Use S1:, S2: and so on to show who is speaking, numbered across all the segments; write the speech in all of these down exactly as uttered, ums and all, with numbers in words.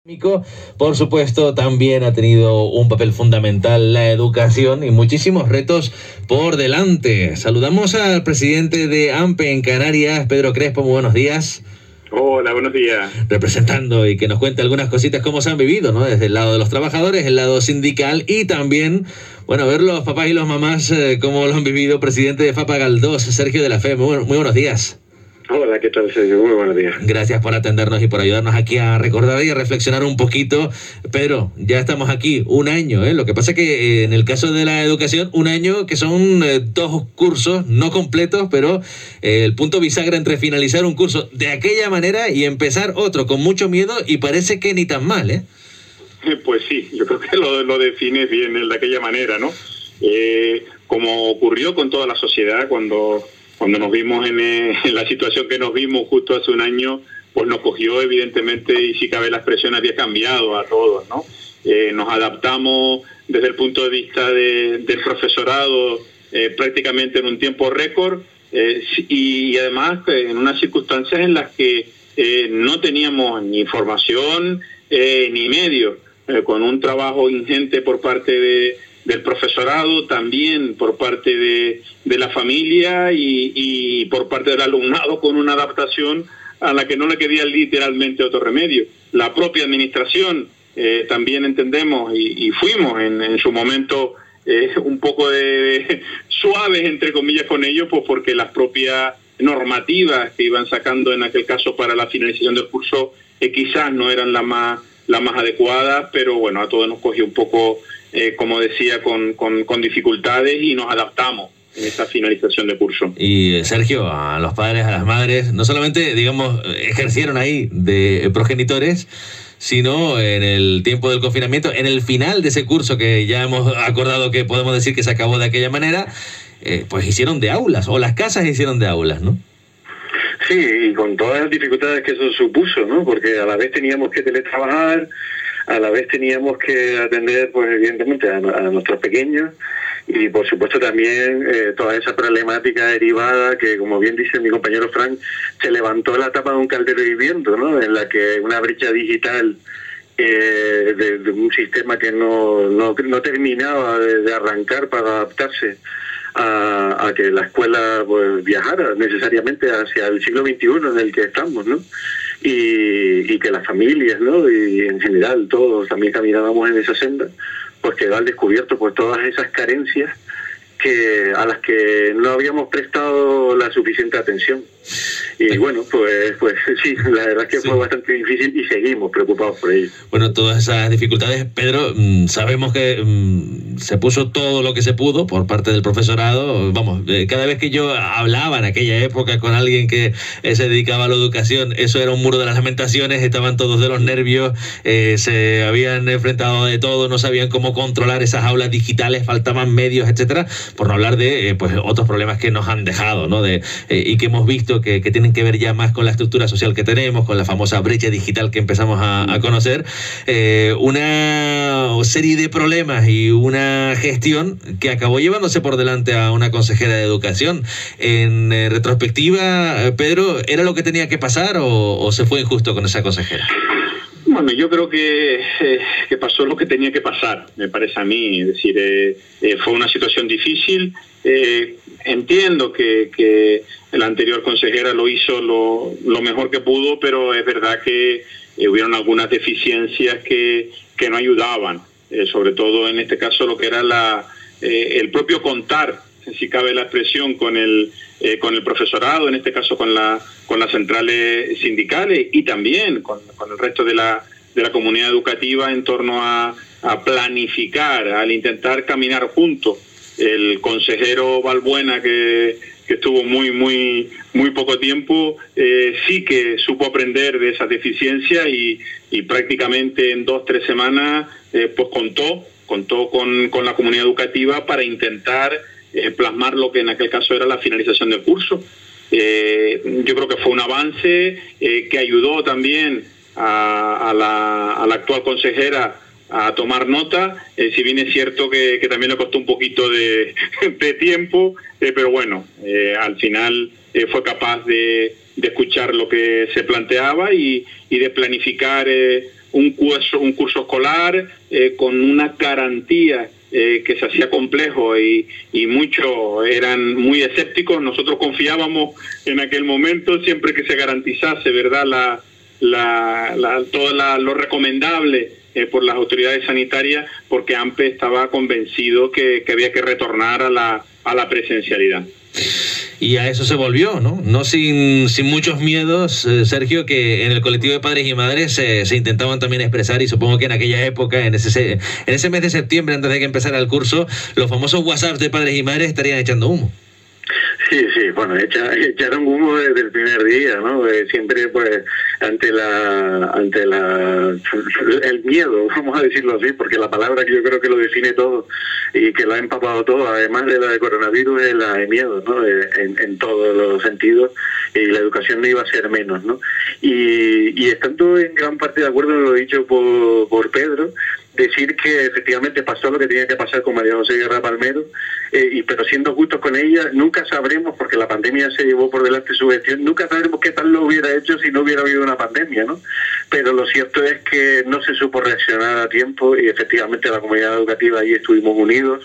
S1: Por supuesto, también ha tenido un papel fundamental la educación y muchísimos retos por delante. Saludamos al presidente de AMPE en Canarias, Pedro Crespo. Muy buenos días.
S2: Hola, buenos días.
S1: Representando y que nos cuente algunas cositas cómo se han vivido, ¿no? Desde el lado de los trabajadores, el lado sindical y también, bueno, ver los papás y los mamás eh, cómo lo han vivido. Presidente de FAPA Galdós, Sergio de la Fe. Muy, muy buenos días.
S2: Hola, ¿qué tal, Sergio? Muy buenos días.
S1: Gracias por atendernos y por ayudarnos aquí a recordar y a reflexionar un poquito. Pedro, ya estamos aquí un año, ¿eh? Lo que pasa es que eh, en el caso de la educación, un año que son eh, dos cursos no completos, pero eh, el punto bisagra entre finalizar un curso de aquella manera y empezar otro con mucho miedo y parece que ni tan mal, ¿eh?
S2: Pues sí, yo creo que lo, lo defines bien de aquella manera, ¿no? Eh, como ocurrió con toda la sociedad cuando... Cuando nos vimos en, eh, en la situación que nos vimos justo hace un año, pues nos cogió evidentemente, y si cabe la expresión, había cambiado a todos, ¿no? Eh, nos adaptamos desde el punto de vista de, del profesorado eh, prácticamente en un tiempo récord eh, y, y además eh, en unas circunstancias en las que eh, no teníamos ni información eh, ni medios, eh, con un trabajo ingente por parte de... del profesorado, también por parte de, de la familia y, y por parte del alumnado, con una adaptación a la que no le quedía literalmente otro remedio. La propia administración eh, también entendemos y, y fuimos en, en su momento eh, un poco de, de suaves, entre comillas, con ello, pues porque las propias normativas que iban sacando en aquel caso para la finalización del curso eh, quizás no eran las más, las más adecuadas, pero bueno, a todos nos cogió un poco... Eh, como decía, con, con, con dificultades y nos adaptamos en esa finalización de curso.
S1: Y Sergio, a los padres, a las madres, no solamente, digamos, ejercieron ahí de progenitores, sino en el tiempo del confinamiento, en el final de ese curso que ya hemos acordado que podemos decir que se acabó de aquella manera, eh, pues hicieron de aulas, o las casas hicieron de aulas, ¿no?
S3: Sí, y con todas las dificultades que eso supuso, ¿no? Porque a la vez teníamos que teletrabajar, a la vez teníamos que atender, pues evidentemente, a, a nuestros pequeños y, por supuesto, también eh, toda esa problemática derivada que, como bien dice mi compañero Frank, se levantó la tapa de un caldero hirviendo, ¿no? En la que una brecha digital eh, de, de un sistema que no, no, no terminaba de, de arrancar para adaptarse a, a que la escuela pues viajara necesariamente hacia el siglo veintiuno en el que estamos, ¿no? Y, y que las familias, ¿no? Y en general todos también caminábamos en esa senda, pues quedó al descubierto pues todas esas carencias que a las que no habíamos prestado la suficiente atención. Y bueno, pues pues sí, la verdad es que sí. Fue bastante difícil y seguimos preocupados por ello.
S1: Bueno, todas esas dificultades, Pedro, mmm, sabemos que mmm, se puso todo lo que se pudo por parte del profesorado. Vamos, eh, cada vez que yo hablaba en aquella época con alguien que eh, se dedicaba a la educación, eso era un muro de las lamentaciones, estaban todos de los nervios, eh, se habían enfrentado de todo, no sabían cómo controlar esas aulas digitales, faltaban medios, etcétera, por no hablar de eh, pues otros problemas que nos han dejado, ¿no? De, eh, y que hemos visto que, que tienen que ver ya más con la estructura social que tenemos, con la famosa brecha digital que empezamos a, a conocer, eh, una serie de problemas y una gestión que acabó llevándose por delante a una consejera de educación. En eh, retrospectiva, Pedro, ¿era lo que tenía que pasar o, o se fue injusto con esa consejera?
S2: Bueno, yo creo que, eh, que pasó lo que tenía que pasar, me parece a mí. Es decir, eh, eh, fue una situación difícil. Eh, entiendo que, que la anterior consejera lo hizo lo, lo mejor que pudo, pero es verdad que eh, hubieron algunas deficiencias que, que no ayudaban. Eh, sobre todo en este caso lo que era la, eh, el propio contar, si cabe la expresión, con el eh, con el profesorado, en este caso con la con las centrales sindicales y también con, con el resto de la de la comunidad educativa en torno a, a planificar, al intentar caminar juntos. El consejero Balbuena, que, que estuvo muy muy muy poco tiempo, eh, sí que supo aprender de esas deficiencias y, y prácticamente en dos tres semanas eh, pues contó contó con, con la comunidad educativa para intentar Eh, plasmar lo que en aquel caso era la finalización del curso. Eh, yo creo que fue un avance eh, que ayudó también a, a, la, a la actual consejera a tomar nota, eh, si bien es cierto que, que también le costó un poquito de, de tiempo, eh, pero bueno, eh, al final eh, fue capaz de, de escuchar lo que se planteaba y, y de planificar eh, un curso, un curso escolar eh, con una garantía eh, que se hacía complejo y, y muchos eran muy escépticos. Nosotros confiábamos en aquel momento siempre que se garantizase, ¿verdad?, la, la, la, todo la, lo recomendable eh, por las autoridades sanitarias, porque AMPE estaba convencido que, que había que retornar a la, a la presencialidad.
S1: Y a eso se volvió, ¿no? No sin, sin muchos miedos, eh, Sergio, que en el colectivo de padres y madres se, se intentaban también expresar, y supongo que en aquella época, en ese, en ese mes de septiembre, antes de que empezara el curso, los famosos WhatsApps de padres y madres estarían echando humo.
S3: Sí, sí, bueno, echa, echaron humo desde el primer día, ¿no? Eh, siempre, pues, ante la, ante la, el miedo, vamos a decirlo así, porque la palabra que yo creo que lo define todo y que lo ha empapado todo, además de la de coronavirus, es la de miedo, ¿no? Eh, en, en todos los sentidos, y la educación no iba a ser menos, ¿no? Y, y estando en gran parte de acuerdo en lo dicho por, por Pedro, decir que efectivamente pasó lo que tenía que pasar con María José Guerra Palmero, eh, y pero siendo justos con ella, nunca sabremos, porque la pandemia se llevó por delante su gestión, nunca sabremos qué tal lo hubiera hecho si no hubiera habido una pandemia, ¿no? Pero lo cierto es que no se supo reaccionar a tiempo, y efectivamente la comunidad educativa ahí estuvimos unidos,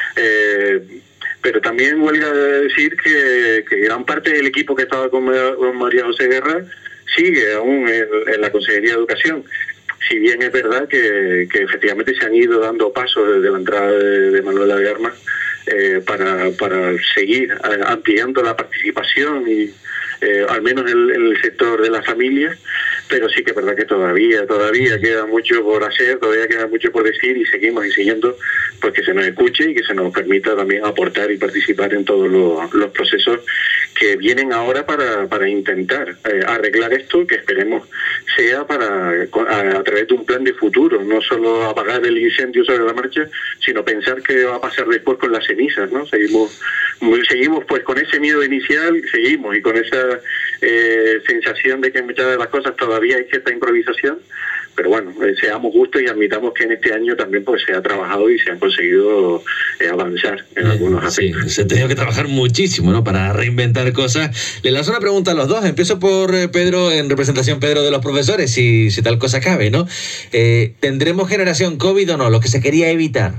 S3: eh, pero también huelga a decir que, que gran parte del equipo que estaba con María José Guerra sigue aún en, en la Consejería de Educación. Si bien es verdad que, que efectivamente se han ido dando pasos desde la entrada de, de Manuela de Armas eh, para, para seguir ampliando la participación y eh, al menos en, en el sector de las familias, pero sí que es verdad que todavía, todavía queda mucho por hacer, todavía queda mucho por decir, y seguimos exigiendo pues que se nos escuche y que se nos permita también aportar y participar en todos los, los procesos que vienen ahora para, para intentar eh, arreglar esto, que esperemos sea para a, a través de un plan de futuro, no solo apagar el incendio sobre la marcha, sino pensar qué va a pasar después con las cenizas, ¿no? Seguimos, seguimos pues con ese miedo inicial, seguimos y con esa eh, sensación de que en muchas de las cosas todavía hay cierta improvisación, pero bueno, eh, seamos justos y admitamos que en este año también pues se ha trabajado y se han conseguido eh, avanzar en eh, algunos aspectos.
S1: Sí, se ha tenido que trabajar muchísimo, ¿no?, para reinventar cosas. Le lanzo una pregunta a los dos. Empiezo por eh, Pedro, en representación, Pedro, de los profesores, si, si tal cosa cabe, ¿no? Eh, ¿Tendremos generación COVID o no? Lo que se quería evitar.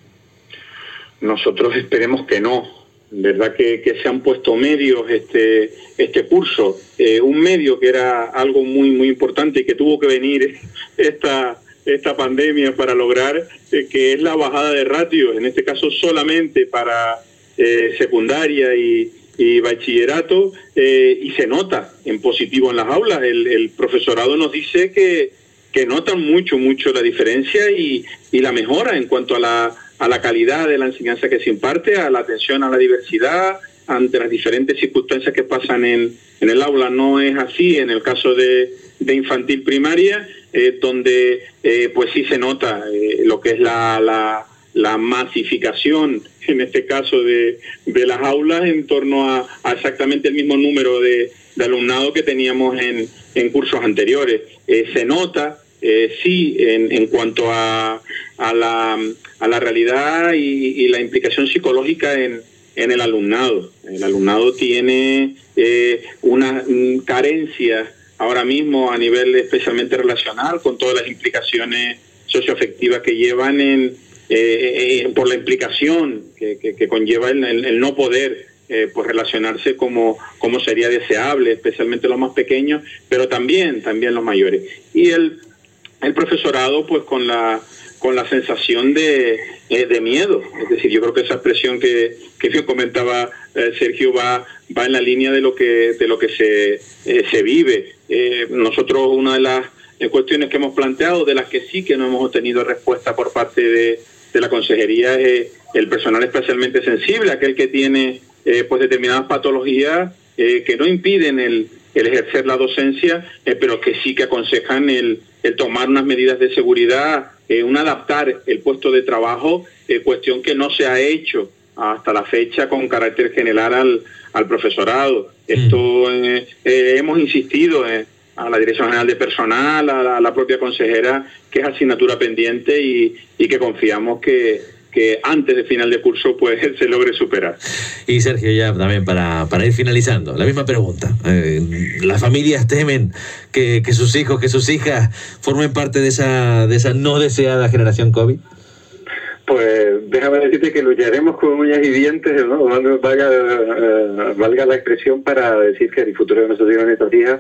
S2: Nosotros esperemos que no. Verdad que, que se han puesto medios este este curso, eh, un medio que era algo muy muy importante y que tuvo que venir esta esta pandemia para lograr, eh, que es la bajada de ratios, en este caso solamente para eh, secundaria y, y bachillerato, eh, y se nota en positivo en las aulas. El, el profesorado nos dice que, que notan mucho, mucho la diferencia y, y la mejora en cuanto a la a la calidad de la enseñanza que se imparte, a la atención a la diversidad, ante las diferentes circunstancias que pasan en, en el aula. No es así en el caso de, de infantil primaria, eh, donde eh, pues sí se nota eh, lo que es la, la, la masificación, en este caso de, de las aulas, en torno a, a exactamente el mismo número de, de alumnado que teníamos en, en cursos anteriores. Eh, se nota Eh, sí, en, en cuanto a, a, la, a la realidad y, y la implicación psicológica en, en el alumnado. El alumnado tiene eh, una carencia ahora mismo a nivel especialmente relacional, con todas las implicaciones socioafectivas que llevan en, eh, eh, por la implicación que, que, que conlleva el, el, el no poder Eh, pues relacionarse como, como sería deseable, especialmente los más pequeños, pero también, también los mayores. Y el, el profesorado pues con la con la sensación de, eh, de miedo. Es decir, yo creo que esa expresión que, que comentaba eh, Sergio va, va en la línea de lo que, de lo que se, eh, se vive. Eh, nosotros, una de las eh, cuestiones que hemos planteado, de las que sí que no hemos obtenido respuesta por parte de, de la consejería, es eh, el personal especialmente sensible, aquel que tiene eh, pues determinadas patologías eh, que no impiden el, el ejercer la docencia, eh, pero que sí que aconsejan el, el tomar unas medidas de seguridad, eh, un adaptar el puesto de trabajo, eh, cuestión que no se ha hecho hasta la fecha con carácter general al, al profesorado. Esto eh, eh, hemos insistido eh, a la Dirección General de Personal, a la, a la propia consejera, que es asignatura pendiente y, y que confiamos que, que antes de final de curso pues se logre superar.
S1: Y Sergio, ya también para, para ir finalizando, la misma pregunta. Eh, ¿Las familias temen que, que sus hijos, que sus hijas formen parte de esa, de esa no deseada generación COVID?
S3: Pues déjame decirte que lucharemos con uñas y dientes, ¿no? Valga, uh, valga la expresión para decir que el futuro de nuestros hijos y nuestras hijas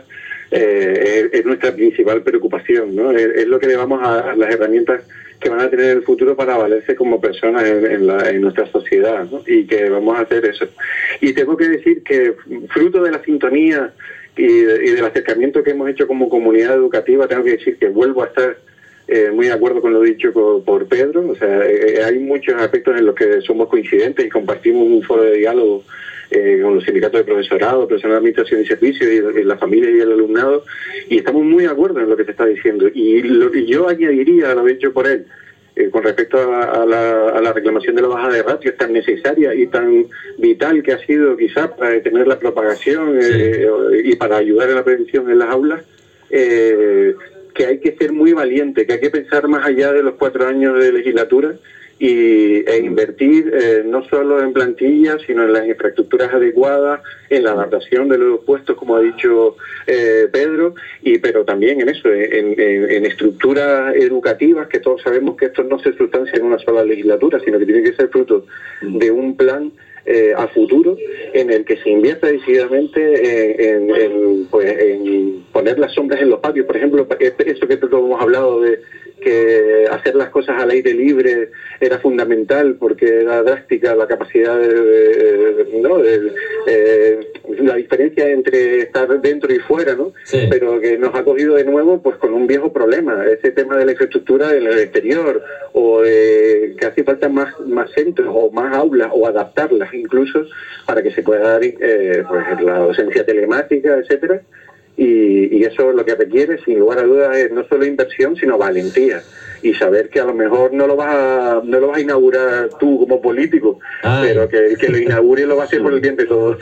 S3: eh, es, es nuestra principal preocupación, ¿no? Es, es lo que le vamos a dar, las herramientas que van a tener en el futuro para valerse como personas en, en, la, en nuestra sociedad, ¿no? Y que vamos a hacer eso. Y tengo que decir que fruto de la sintonía y, de, y del acercamiento que hemos hecho como comunidad educativa, tengo que decir que vuelvo a estar Eh, muy de acuerdo con lo dicho por, por Pedro. O sea, eh, hay muchos aspectos en los que somos coincidentes y compartimos un foro de diálogo eh, con los sindicatos de profesorado, personal de administración y servicios, y, y la familia y el alumnado, y estamos muy de acuerdo en lo que se está diciendo. Y lo que yo añadiría a lo dicho por él, eh, con respecto a, a, la, a la reclamación de la baja de ratios tan necesaria y tan vital que ha sido quizás para detener la propagación eh, sí. y para ayudar en la prevención en las aulas, eh, que hay que ser muy valiente, que hay que pensar más allá de los cuatro años de legislatura y, e invertir eh, no solo en plantillas, sino en las infraestructuras adecuadas, en la adaptación de los puestos, como ha dicho eh, Pedro, y pero también en eso, en, en, en estructuras educativas, que todos sabemos que esto no se sustancia en una sola legislatura, sino que tiene que ser fruto de un plan Eh, a futuro en el que se invierta decididamente en, en, en, pues, en poner las sombras en los patios. Por ejemplo, eso que todos hemos hablado de que hacer las cosas al aire libre era fundamental porque era drástica la capacidad de, de, de, ¿no? de, eh, la diferencia entre estar dentro y fuera, ¿no? Sí. Pero que nos ha cogido de nuevo pues con un viejo problema, ese tema de la infraestructura en el exterior, o de que hace falta más, más centros o más aulas, o adaptarlas incluso para que se pueda dar eh, pues, la docencia telemática, etcétera. Y, y eso lo que requiere, sin lugar a dudas, es no solo inversión, sino valentía. Y saber que a lo mejor no lo vas a, no lo vas a inaugurar tú como político, Ay. pero que el que lo inaugure lo va a hacer por el bien de todos.